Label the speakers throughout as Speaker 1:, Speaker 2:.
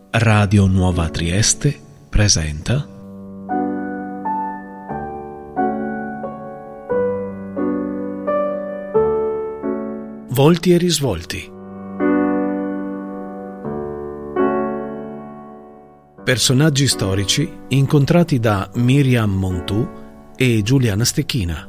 Speaker 1: Radio Nuova Trieste presenta Volti e risvolti. Personaggi storici incontrati da Miriam Montù e Giuliana Stecchina.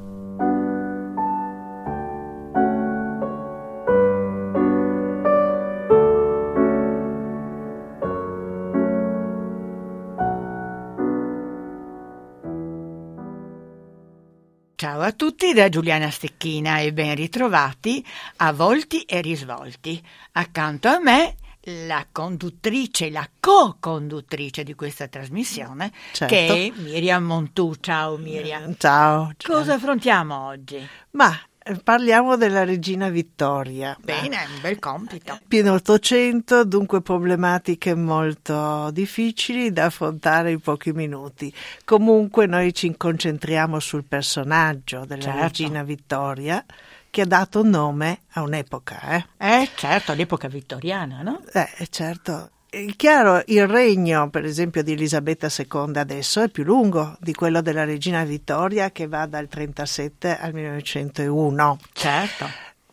Speaker 2: Ciao a tutti da Giuliana Stecchina e ben ritrovati a Volti e Risvolti. Accanto a me la conduttrice, la co-conduttrice di questa trasmissione,
Speaker 3: certo,
Speaker 2: che è Miriam Montù. Ciao Miriam.
Speaker 3: Ciao.
Speaker 2: Cosa affrontiamo oggi?
Speaker 3: Ma parliamo della regina Vittoria.
Speaker 2: Bene, un bel compito.
Speaker 3: Pieno Ottocento, dunque problematiche molto difficili da affrontare in pochi minuti. Comunque noi ci concentriamo sul personaggio della regina Vittoria, che ha dato nome a un'epoca.
Speaker 2: Certo, l'epoca vittoriana, no?
Speaker 3: Certo. È chiaro, il regno, per esempio, di Elisabetta II adesso è più lungo di quello della regina Vittoria, che va dal 37 al 1901.
Speaker 2: Certo.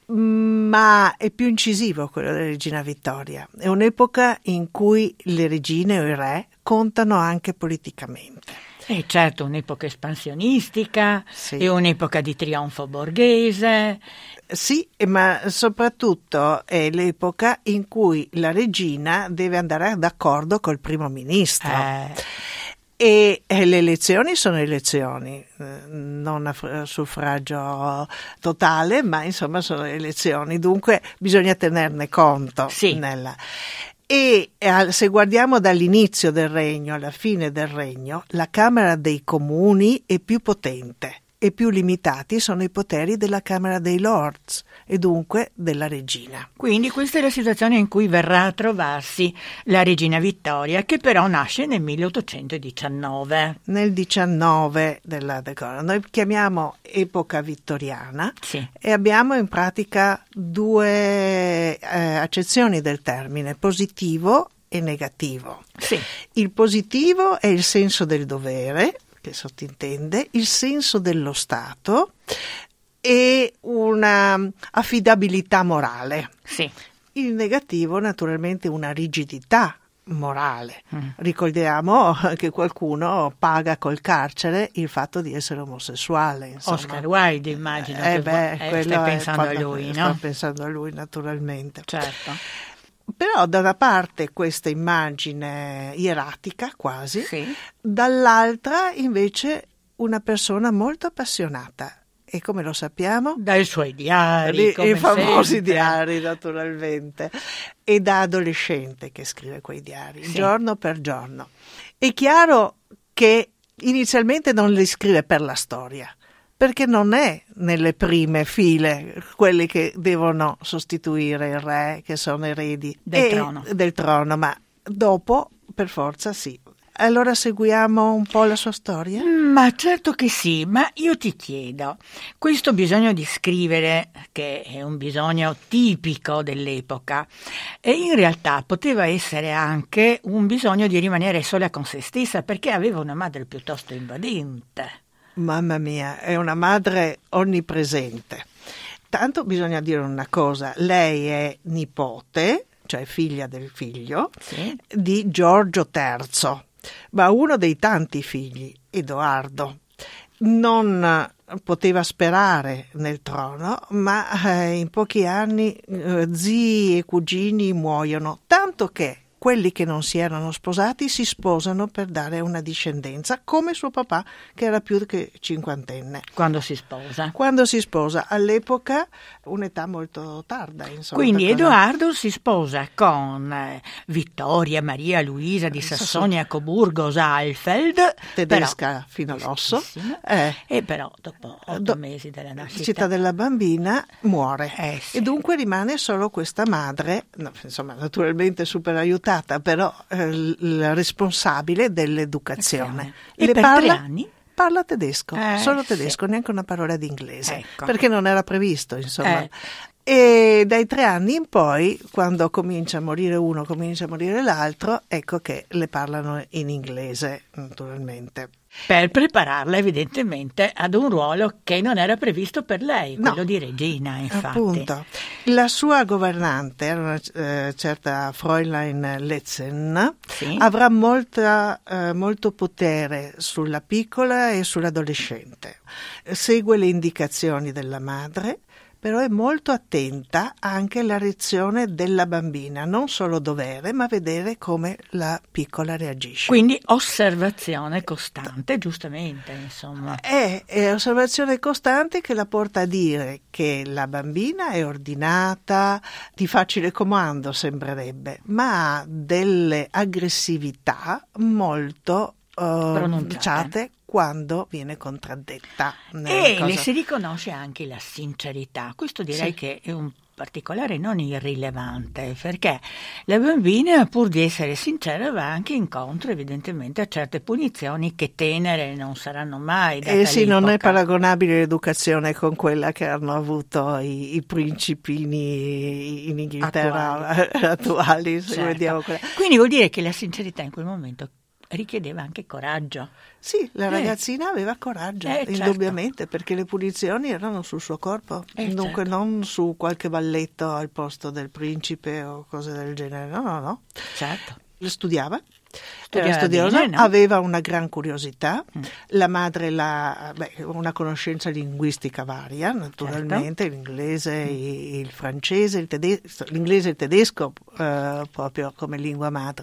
Speaker 3: Ma è più incisivo quello della regina Vittoria. È un'epoca in cui le regine o i re contano anche politicamente.
Speaker 2: Certo, un'epoca espansionistica,
Speaker 3: sì,
Speaker 2: è un'epoca di trionfo borghese.
Speaker 3: Sì, ma soprattutto è l'epoca in cui la regina deve andare d'accordo col primo ministro. E le elezioni sono elezioni, non a suffragio totale, ma insomma sono elezioni, dunque bisogna tenerne conto.
Speaker 2: Sì.
Speaker 3: E se guardiamo dall'inizio del regno alla fine del regno, la Camera dei Comuni è più potente e più limitati sono i poteri della Camera dei Lords e dunque della regina.
Speaker 2: Quindi questa è la situazione in cui verrà a trovarsi la regina Vittoria, che però nasce nel 1819.
Speaker 3: Nel 19 noi chiamiamo epoca vittoriana.
Speaker 2: Sì.
Speaker 3: E abbiamo in pratica due accezioni del termine, positivo e negativo.
Speaker 2: Sì.
Speaker 3: Il positivo è il senso del dovere, che sottintende il senso dello Stato e una affidabilità morale.
Speaker 2: Sì.
Speaker 3: Il negativo naturalmente una rigidità morale. Ricordiamo che qualcuno paga col carcere il fatto di essere omosessuale. Insomma.
Speaker 2: Oscar Wilde, immagino.
Speaker 3: Stai
Speaker 2: pensando a lui, no?
Speaker 3: Sto pensando a lui, naturalmente.
Speaker 2: Certo.
Speaker 3: Però da una parte questa immagine ieratica quasi,
Speaker 2: sì,
Speaker 3: dall'altra invece una persona molto appassionata. E come lo sappiamo?
Speaker 2: Dai suoi diari,
Speaker 3: I famosi
Speaker 2: sempre.
Speaker 3: diari, naturalmente. E da adolescente che scrive quei diari,
Speaker 2: sì,
Speaker 3: giorno per giorno. È chiaro che inizialmente non li scrive per la storia, perché non è nelle prime file quelli che devono sostituire il re, che sono eredi del trono, ma dopo per forza sì. Allora seguiamo un po' la sua storia?
Speaker 2: Ma certo che sì, ma io ti chiedo, questo bisogno di scrivere, che è un bisogno tipico dell'epoca, e in realtà poteva essere anche un bisogno di rimanere sola con se stessa, perché aveva una madre piuttosto invadente.
Speaker 3: Mamma mia, è una madre onnipresente. Tanto bisogna dire una cosa, lei è nipote, cioè figlia del figlio,
Speaker 2: sì,
Speaker 3: di Giorgio III, ma uno dei tanti figli, Edoardo, non poteva sperare nel trono, ma in pochi anni zii e cugini muoiono, tanto che quelli che non si erano sposati si sposano per dare una discendenza, come suo papà che era più che cinquantenne.
Speaker 2: Quando si sposa?
Speaker 3: Quando si sposa, all'epoca un'età molto tarda. Insomma,
Speaker 2: quindi Edoardo si sposa con Vittoria Maria Luisa di Sassonia-Coburgo-Saalfeld,
Speaker 3: tedesca fino all'osso,
Speaker 2: e però dopo 8 mesi dalla nascita
Speaker 3: della bambina muore,
Speaker 2: sì,
Speaker 3: e dunque rimane solo questa madre, insomma naturalmente super aiutata, però la responsabile dell'educazione.
Speaker 2: E per 3 anni?
Speaker 3: Parla tedesco, solo tedesco,
Speaker 2: sì,
Speaker 3: neanche una parola di inglese,
Speaker 2: ecco,
Speaker 3: perché non era previsto, insomma. E dai 3 anni in poi, quando comincia a morire uno, comincia a morire l'altro, ecco che le parlano in inglese, naturalmente.
Speaker 2: Per prepararla evidentemente ad un ruolo che non era previsto per lei, quello
Speaker 3: No,
Speaker 2: di regina, infatti.
Speaker 3: appunto. La sua governante era una certa Fräulein Letzen,
Speaker 2: Sì.
Speaker 3: avrà molto potere sulla piccola e sull'adolescente. Segue le indicazioni della madre, però è molto attenta anche alla reazione della bambina, non solo dovere, ma vedere come la piccola reagisce.
Speaker 2: Quindi osservazione costante, giustamente, insomma.
Speaker 3: È osservazione costante che la porta a dire che la bambina è ordinata, di facile comando sembrerebbe, ma ha delle aggressività molto pronunciate quando viene contraddetta.
Speaker 2: E le si riconosce anche la sincerità. Questo direi che è un particolare non irrilevante, perché la bambina, pur di essere sincera, va anche incontro evidentemente a certe punizioni che tenere non saranno mai date
Speaker 3: sì, non è
Speaker 2: all'epoca.
Speaker 3: paragonabile l'educazione con quella che hanno avuto i principini in Inghilterra attuali, se
Speaker 2: Certo.
Speaker 3: vediamo.
Speaker 2: Quindi vuol dire che la sincerità in quel momento richiedeva anche coraggio.
Speaker 3: Sì, la ragazzina aveva coraggio, indubbiamente, perché le punizioni erano sul suo corpo, dunque non su qualche balletto al posto del principe o cose del genere, no.
Speaker 2: Certo.
Speaker 3: Studiava. Era studiosa,
Speaker 2: bene, no?
Speaker 3: Aveva una gran curiosità, la madre una conoscenza linguistica varia, naturalmente, l'inglese, il francese, l'inglese e il tedesco proprio come lingua madre,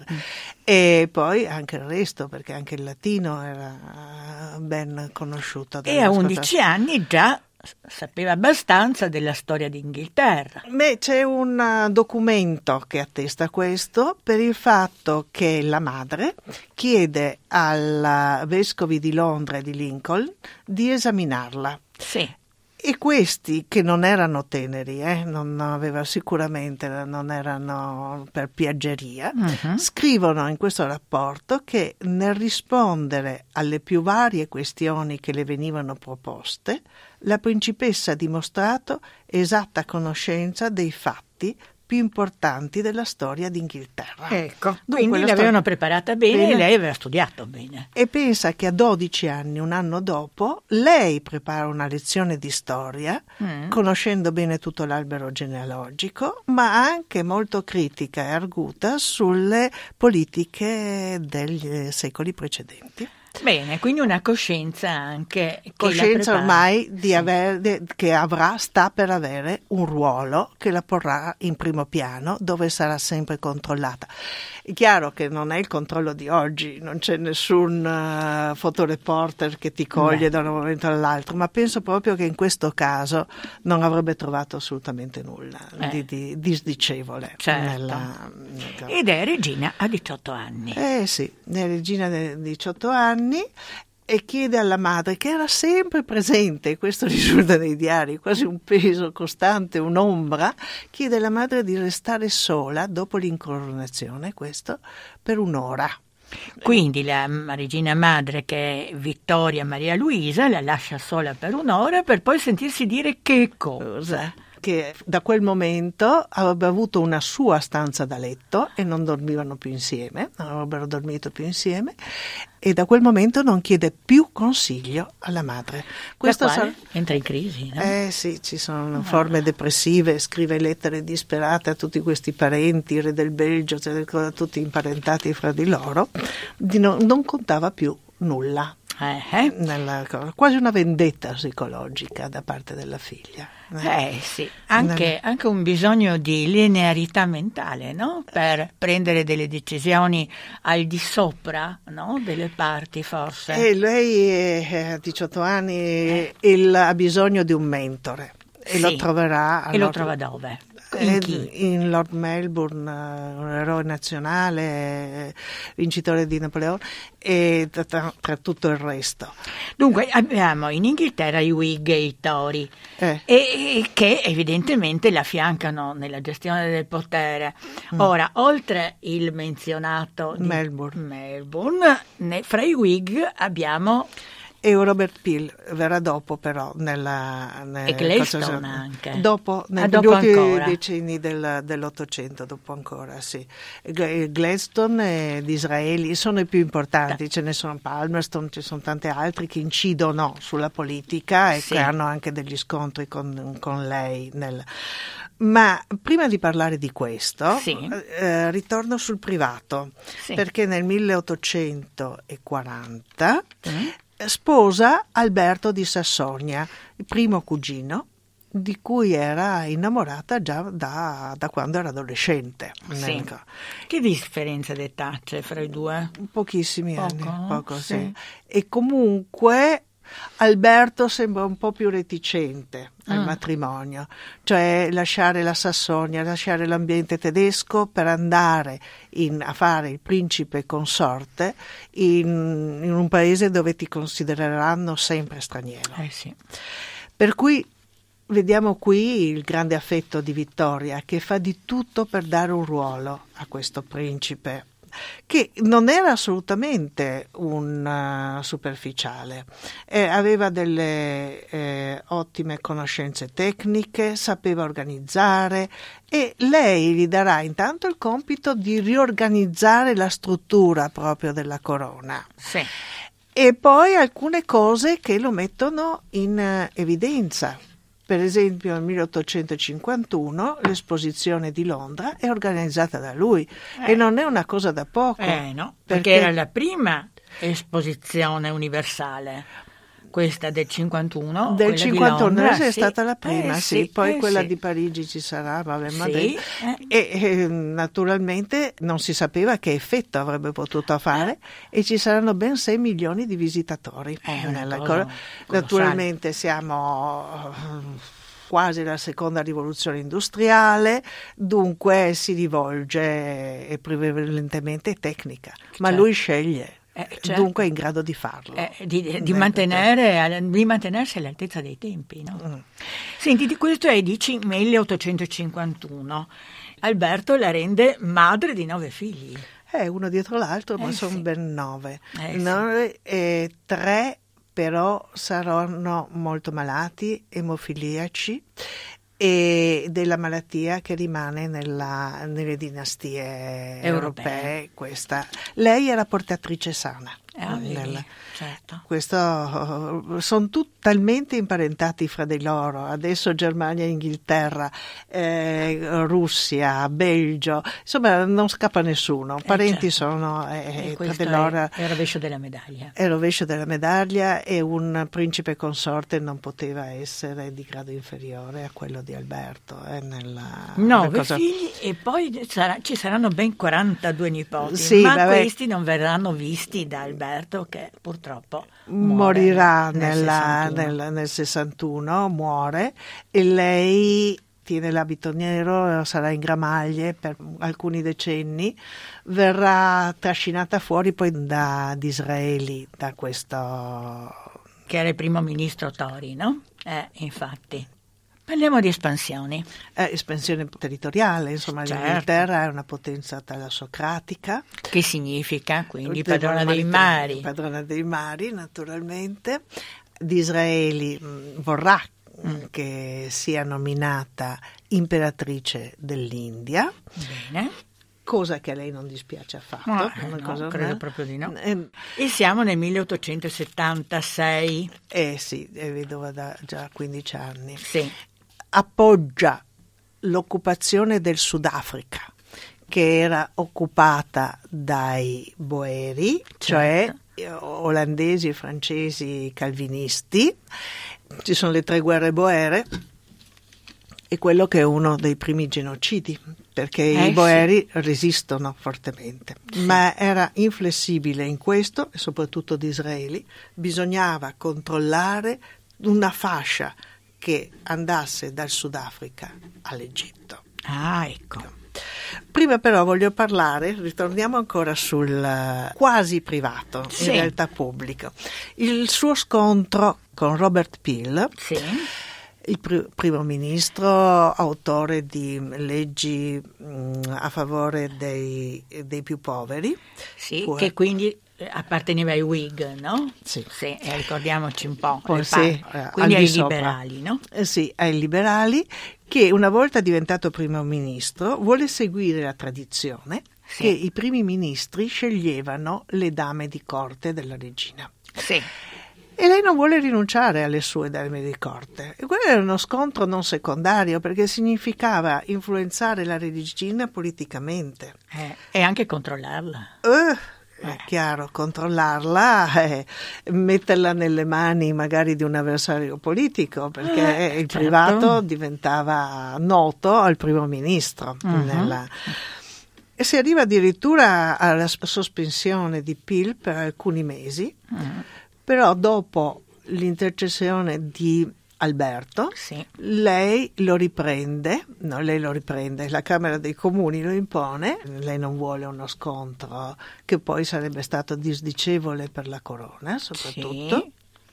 Speaker 3: e poi anche il resto, perché anche il latino era ben conosciuto.
Speaker 2: E a 11 anni già sapeva abbastanza della storia d'Inghilterra.
Speaker 3: C'è un documento che attesta questo, per il fatto che la madre chiede al vescovi di Londra e di Lincoln di esaminarla.
Speaker 2: Sì.
Speaker 3: E questi, che non erano teneri, non erano per piaggeria, scrivono in questo rapporto che nel rispondere alle più varie questioni che le venivano proposte, la principessa ha dimostrato esatta conoscenza dei fatti più importanti della storia d'Inghilterra.
Speaker 2: Ecco, quindi l'avevano preparata bene e lei aveva studiato bene.
Speaker 3: E pensa che a 12 anni, un anno dopo, lei prepara una lezione di storia, conoscendo bene tutto l'albero genealogico, ma anche molto critica e arguta sulle politiche degli secoli precedenti.
Speaker 2: Bene, quindi una coscienza anche che
Speaker 3: coscienza
Speaker 2: la
Speaker 3: ormai sta per avere un ruolo che la porrà in primo piano, dove sarà sempre controllata. È chiaro che non è il controllo di oggi, non c'è nessun fotoreporter che ti coglie da un momento all'altro, ma penso proprio che in questo caso non avrebbe trovato assolutamente nulla di disdicevole.
Speaker 2: Certo. Ed è regina a 18 anni.
Speaker 3: Sì, è regina di 18 anni. E chiede alla madre, che era sempre presente, questo risulta nei diari, quasi un peso costante, un'ombra, chiede alla madre di restare sola dopo l'incoronazione, questo, per un'ora.
Speaker 2: Quindi la regina madre, che è Vittoria Maria Luisa, la lascia sola per un'ora per poi sentirsi dire che cosa?
Speaker 3: Che da quel momento avrebbe avuto una sua stanza da letto e non dormivano più insieme, non avrebbero dormito più insieme, e da quel momento non chiede più consiglio alla madre.
Speaker 2: Questo entra in crisi, no?
Speaker 3: Sì, ci sono forme depressive, scrive lettere disperate a tutti questi parenti, re del Belgio, tutti imparentati fra di loro, non contava più nulla. Quasi una vendetta psicologica da parte della figlia.
Speaker 2: Sì, anche un bisogno di linearità mentale, no? Per prendere delle decisioni al di sopra, no? Delle parti, forse.
Speaker 3: E lei a 18 anni ha bisogno di un mentore e lo troverà.
Speaker 2: E lo trova dove?
Speaker 3: In Lord Melbourne, un eroe nazionale, vincitore di Napoleone, e tra tutto il resto.
Speaker 2: Dunque abbiamo in Inghilterra i Whig e i Tory, e che evidentemente la fiancano nella gestione del potere. Ora, oltre il menzionato di Melbourne, fra i Whig abbiamo
Speaker 3: E Robert Peel verrà dopo, però,
Speaker 2: e Gladstone anche.
Speaker 3: Dopo, negli
Speaker 2: dopo
Speaker 3: ultimi
Speaker 2: ancora.
Speaker 3: decenni dell'Ottocento, dopo ancora, sì. Gladstone e Disraeli sono i più importanti, ce ne sono Palmerston, ci sono tanti altri che incidono sulla politica e che hanno anche degli scontri con lei. Ma prima di parlare di questo, ritorno sul privato, perché nel 1840 sposa Alberto di Sassonia, il primo cugino, di cui era innamorata già da quando era adolescente.
Speaker 2: Sì. Che differenza d'età c'è fra i due?
Speaker 3: Pochissimi anni, poco, sì. E comunque Alberto sembra un po' più reticente al matrimonio, cioè lasciare la Sassonia, lasciare l'ambiente tedesco per andare a fare il principe consorte in un paese dove ti considereranno sempre straniero. Per cui vediamo qui il grande affetto di Vittoria, che fa di tutto per dare un ruolo a questo principe, che non era assolutamente un superficiale, aveva delle ottime conoscenze tecniche, sapeva organizzare, e lei gli darà intanto il compito di riorganizzare la struttura proprio della corona. E poi alcune cose che lo mettono in evidenza. Per esempio nel 1851 l'esposizione di Londra è organizzata da lui e non è una cosa da poco.
Speaker 2: No, perché era la prima esposizione universale. Questa del 51,
Speaker 3: del 51
Speaker 2: di Londra,
Speaker 3: è stata la prima, poi quella di Parigi ci sarà, e naturalmente non si sapeva che effetto avrebbe potuto fare, e ci saranno ben 6 milioni di visitatori nella cosa. Naturalmente siamo quasi alla seconda rivoluzione industriale, dunque si rivolge prevalentemente tecnica, ma lui sceglie. Dunque è in grado di farlo.
Speaker 2: Di mantenersi all'altezza dei tempi. No? Senti, questo è, dici, 1851. Alberto la rende madre di 9 figli.
Speaker 3: Uno dietro l'altro, ma sono ben 9. 9 e 3 però saranno molto malati, emofiliaci, e della malattia che rimane nelle dinastie europee. Lei era portatrice sana.
Speaker 2: Certo.
Speaker 3: Questo sono talmente imparentati fra di loro, adesso Germania, Inghilterra, Russia, Belgio, insomma non scappa nessuno, parenti sono tra di loro.
Speaker 2: È il rovescio della medaglia.
Speaker 3: È il rovescio della medaglia, e un principe consorte non poteva essere di grado inferiore a quello di Alberto.
Speaker 2: 9 figli, e poi ci saranno ben 42 nipoti, ma questi non verranno visti da Alberto, che purtroppo
Speaker 3: morirà nel 61, muore, e lei tiene l'abito nero, sarà in gramaglie per alcuni decenni, verrà trascinata fuori poi da Disraeli, da questo
Speaker 2: che era il primo ministro Tory, no? Infatti. Parliamo di espansioni.
Speaker 3: Espansione territoriale, insomma, l'Inghilterra è una potenza talassocratica.
Speaker 2: Che significa? Quindi padrona dei mari.
Speaker 3: Padrona dei mari, naturalmente. Disraeli vorrà che sia nominata imperatrice dell'India.
Speaker 2: Bene.
Speaker 3: Cosa che a lei non dispiace affatto.
Speaker 2: Credo proprio di no. E siamo nel 1876.
Speaker 3: Sì, è vedova da già 15 anni.
Speaker 2: Sì.
Speaker 3: Appoggia l'occupazione del Sudafrica, che era occupata dai boeri, cioè olandesi e francesi calvinisti. Ci sono le 3 guerre boere, e quello che è uno dei primi genocidi, perché i boeri resistono fortemente, ma era inflessibile in questo, e soprattutto Disraeli bisognava controllare una fascia che andasse dal Sudafrica all'Egitto.
Speaker 2: Ecco.
Speaker 3: Prima però voglio ritorniamo ancora sul quasi privato, in realtà pubblico. Il suo scontro con Robert Peel, il primo ministro, autore di leggi a favore dei più poveri.
Speaker 2: Che quindi apparteneva ai Whig, no?
Speaker 3: Sì.
Speaker 2: Sì, ricordiamoci un po'.
Speaker 3: Poi sì,
Speaker 2: quindi
Speaker 3: al
Speaker 2: ai
Speaker 3: di sopra.
Speaker 2: liberali, no?
Speaker 3: Sì, ai liberali, che una volta diventato primo ministro vuole seguire la tradizione che i primi ministri sceglievano le dame di corte della regina.
Speaker 2: Sì.
Speaker 3: E lei non vuole rinunciare alle sue dame di corte. E quello era uno scontro non secondario, perché significava influenzare la regina politicamente.
Speaker 2: E anche controllarla.
Speaker 3: È chiaro, controllarla, metterla nelle mani magari di un avversario politico, perché il
Speaker 2: certo.
Speaker 3: privato diventava noto al primo ministro. E si arriva addirittura alla sospensione di Peel per alcuni mesi, però dopo l'intercessione di Alberto, lei lo riprende, la Camera dei Comuni lo impone, lei non vuole uno scontro che poi sarebbe stato disdicevole per la corona soprattutto,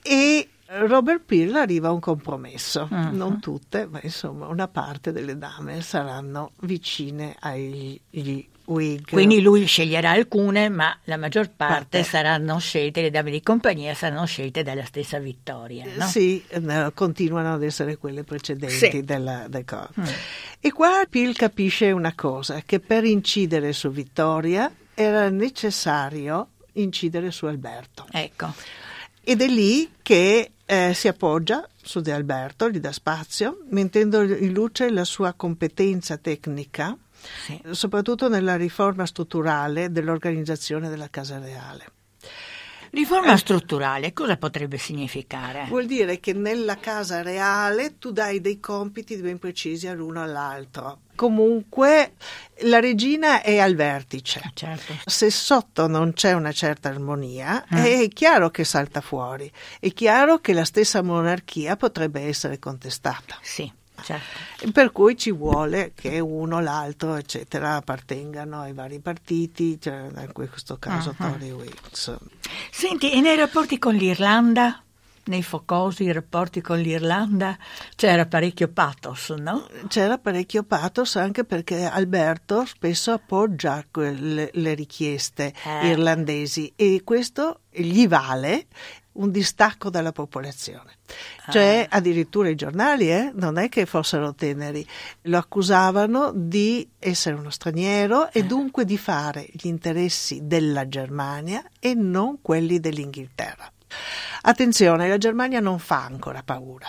Speaker 3: e Robert Peel arriva a un compromesso, non tutte, ma insomma una parte delle dame saranno vicine agli Whig.
Speaker 2: Quindi lui sceglierà alcune, ma la maggior parte saranno scelte, le dame di compagnia saranno scelte dalla stessa Vittoria, no?
Speaker 3: Sì, continuano ad essere quelle precedenti del corpo. E qua Peel capisce una cosa, che per incidere su Vittoria era necessario incidere su Alberto.
Speaker 2: Ecco.
Speaker 3: Ed è lì che si appoggia su di Alberto, gli dà spazio, mettendo in luce la sua competenza tecnica, soprattutto nella riforma strutturale dell'organizzazione della Casa Reale.
Speaker 2: Riforma strutturale, cosa potrebbe significare?
Speaker 3: Vuol dire che nella Casa Reale tu dai dei compiti ben precisi all'uno all'altro. Comunque la regina è al vertice.
Speaker 2: Certo.
Speaker 3: Se sotto non c'è una certa armonia, è chiaro che salta fuori. È chiaro che la stessa monarchia potrebbe essere contestata.
Speaker 2: Sì. Certo.
Speaker 3: Per cui ci vuole che uno, l'altro, eccetera, appartengano ai vari partiti, cioè in questo caso Tory Whigs.
Speaker 2: Senti, e nei rapporti con l'Irlanda, nei focosi rapporti con l'Irlanda, c'era parecchio pathos, no?
Speaker 3: C'era parecchio pathos anche perché Alberto spesso appoggia le richieste irlandesi e questo gli vale un distacco dalla popolazione. Cioè addirittura i giornali non è che fossero teneri, lo accusavano di essere uno straniero e dunque di fare gli interessi della Germania e non quelli dell'Inghilterra. Attenzione, la Germania non fa ancora paura,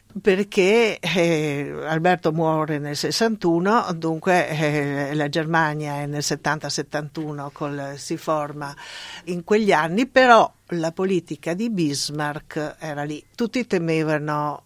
Speaker 3: perché Alberto muore nel 61, dunque la Germania è nel 70-71 si forma in quegli anni, però la politica di Bismarck era lì. Tutti temevano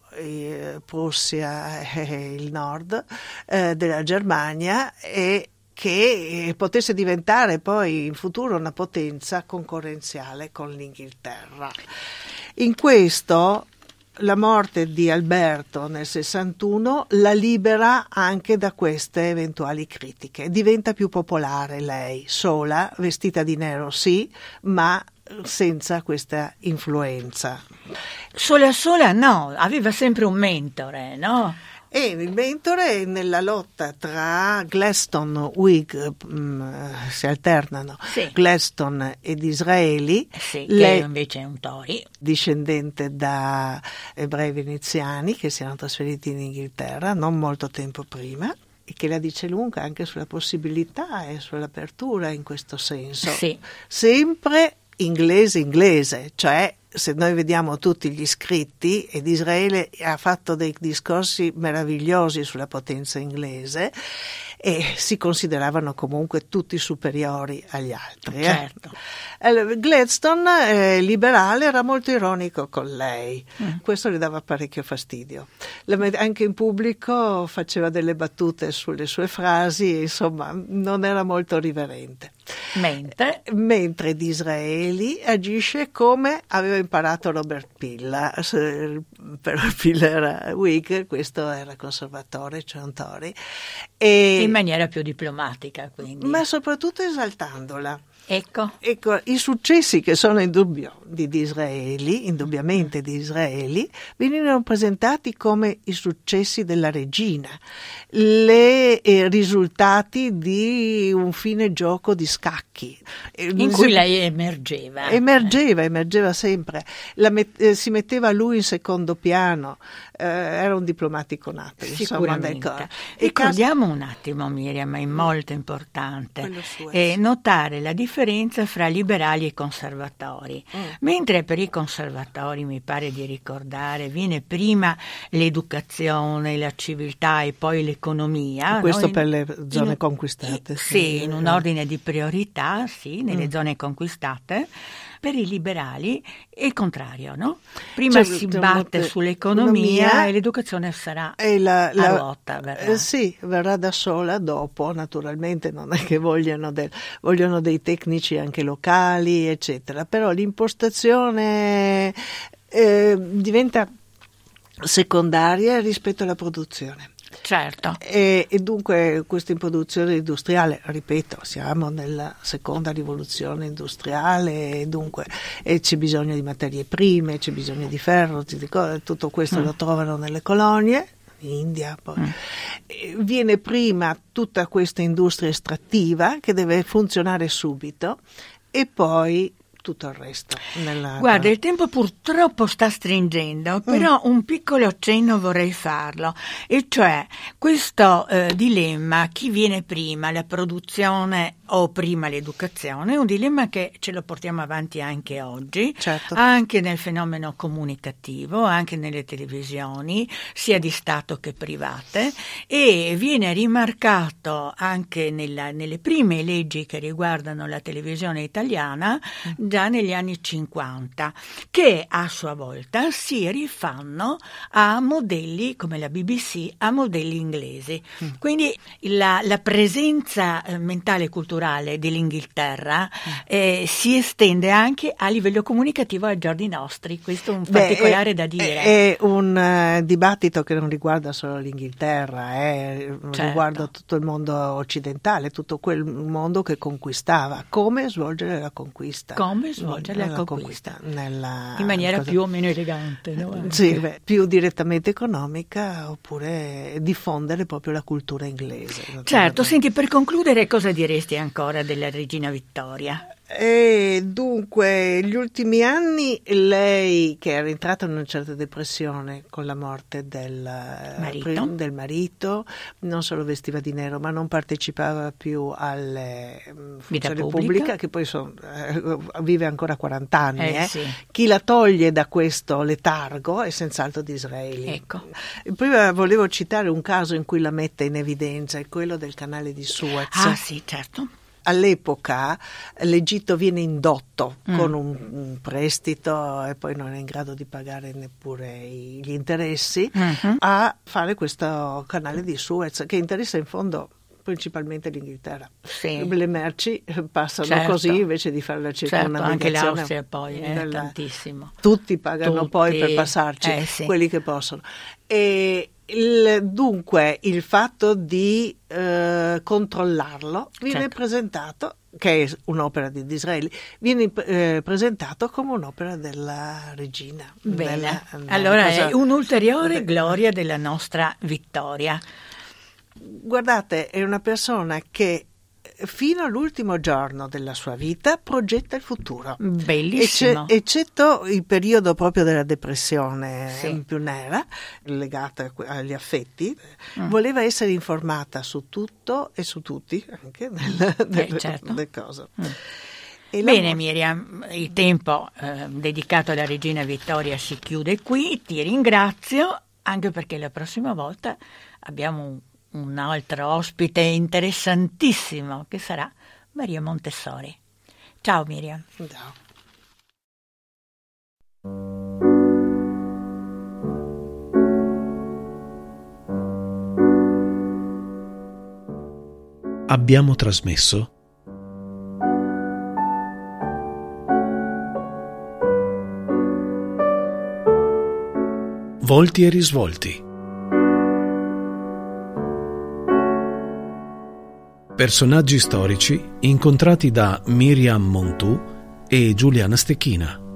Speaker 3: Prussia e il nord della Germania e che potesse diventare poi in futuro una potenza concorrenziale con l'Inghilterra. In questo la morte di Alberto nel 61 la libera anche da queste eventuali critiche. Diventa più popolare lei, sola, vestita di nero sì, ma senza questa influenza.
Speaker 2: Sola no, aveva sempre un mentore, no?
Speaker 3: E il mentore nella lotta tra Gladstone, Whig, si alternano, Gladstone e Disraeli,
Speaker 2: lei invece è un Tory,
Speaker 3: discendente da ebrei veneziani che si erano trasferiti in Inghilterra non molto tempo prima, e che la dice lunga anche sulla possibilità e sull'apertura in questo senso. Sempre inglese, cioè se noi vediamo tutti gli scritti, ed Israele ha fatto dei discorsi meravigliosi sulla potenza inglese e si consideravano comunque tutti superiori agli altri.
Speaker 2: Certo.
Speaker 3: Gladstone, liberale, era molto ironico con lei, questo le dava parecchio fastidio. Anche in pubblico faceva delle battute sulle sue frasi, insomma non era molto riverente. Mentre Disraeli agisce come aveva imparato Robert Peel, però Peel era Whig, questo era conservatore, cioè un Tory,
Speaker 2: in maniera più diplomatica quindi.
Speaker 3: Ma soprattutto esaltandola.
Speaker 2: Ecco,
Speaker 3: i successi che sono indubbiamente di Disraeli, venivano presentati come i successi della regina, i risultati di un fine gioco di scacchi.
Speaker 2: In cui lei emergeva.
Speaker 3: Emergeva sempre. Si metteva lui in secondo piano. Era un diplomatico nato.
Speaker 2: Sicuramente. Ricordiamo un attimo, Miriam, è molto importante notare la differenza fra liberali e conservatori. Mentre per i conservatori, mi pare di ricordare, viene prima l'educazione, la civiltà e poi l'economia.
Speaker 3: Questo per le zone conquistate.
Speaker 2: Sì, in un ordine di priorità, sì, nelle zone conquistate. Per i liberali è il contrario, no? Prima si batte sull'economia e l'educazione sarà a ruota.
Speaker 3: Verrà da sola dopo, naturalmente non è che vogliono dei tecnici anche locali, eccetera, però l'impostazione diventa secondaria rispetto alla produzione.
Speaker 2: Certo.
Speaker 3: E dunque questa produzione industriale, ripeto, siamo nella seconda rivoluzione industriale, e dunque c'è bisogno di materie prime, c'è bisogno di ferro, tutto questo lo trovano nelle colonie, in India. Poi. Viene prima tutta questa industria estrattiva che deve funzionare subito e poi tutto il resto.
Speaker 2: Guarda, il tempo purtroppo sta stringendo, però un piccolo accenno vorrei farlo, e cioè questo dilemma, chi viene prima, la produzione o prima l'educazione, è un dilemma che ce lo portiamo avanti anche oggi,
Speaker 3: certo.
Speaker 2: Anche nel fenomeno comunicativo, anche nelle televisioni, sia di Stato che private, e viene rimarcato anche nelle prime leggi che riguardano la televisione italiana, già negli anni 50, che a sua volta si rifanno a modelli come la BBC, a modelli inglesi. Quindi la presenza mentale e culturale dell'Inghilterra si estende anche a livello comunicativo ai giorni nostri. Questo è un particolare da dire.
Speaker 3: È un dibattito che non riguarda solo l'Inghilterra,
Speaker 2: certo.
Speaker 3: Riguarda tutto il mondo occidentale, tutto quel mondo che conquistava. Come svolgere la conquista?
Speaker 2: In maniera più o meno elegante, no?
Speaker 3: Sì, più direttamente economica, oppure diffondere proprio la cultura inglese.
Speaker 2: Certo, senti, per concludere, cosa diresti ancora della regina Vittoria?
Speaker 3: E dunque, gli ultimi anni lei, che era entrata in una certa depressione con la morte del marito, non solo vestiva di nero, ma non partecipava più alle funzioni pubbliche, che poi vive ancora 40 anni.
Speaker 2: Sì.
Speaker 3: Chi la toglie da questo letargo è senz'altro Disraeli.
Speaker 2: Ecco.
Speaker 3: Prima volevo citare un caso in cui la mette in evidenza, è quello del canale di Suez.
Speaker 2: Ah sì, certo.
Speaker 3: All'epoca l'Egitto viene indotto con un prestito e poi non è in grado di pagare neppure gli interessi a fare questo canale di Suez, che interessa in fondo principalmente l'Inghilterra.
Speaker 2: Sì.
Speaker 3: Le merci passano così invece di fare la circumnavigazione.
Speaker 2: Anche l'Austria poi, tantissimo.
Speaker 3: Tutti pagano poi per passarci,
Speaker 2: sì.
Speaker 3: quelli che possono. E dunque il fatto di controllarlo viene presentato, che è un'opera di Disraeli, viene presentato come un'opera della regina.
Speaker 2: Bene, allora è un'ulteriore gloria della nostra Vittoria.
Speaker 3: Guardate, è una persona che fino all'ultimo giorno della sua vita progetta il futuro.
Speaker 2: Bellissimo.
Speaker 3: Eccetto il periodo proprio della depressione più nera, legata agli affetti, voleva essere informata su tutto e su tutti, anche nelle cose.
Speaker 2: Bene Miriam, il tempo dedicato alla regina Vittoria si chiude qui, ti ringrazio, anche perché la prossima volta abbiamo un altro ospite interessantissimo che sarà Maria Montessori. Ciao Miriam.
Speaker 3: Ciao.
Speaker 1: Abbiamo trasmesso Volti e risvolti. Personaggi storici incontrati da Miriam Montù e Giuliana Stecchina.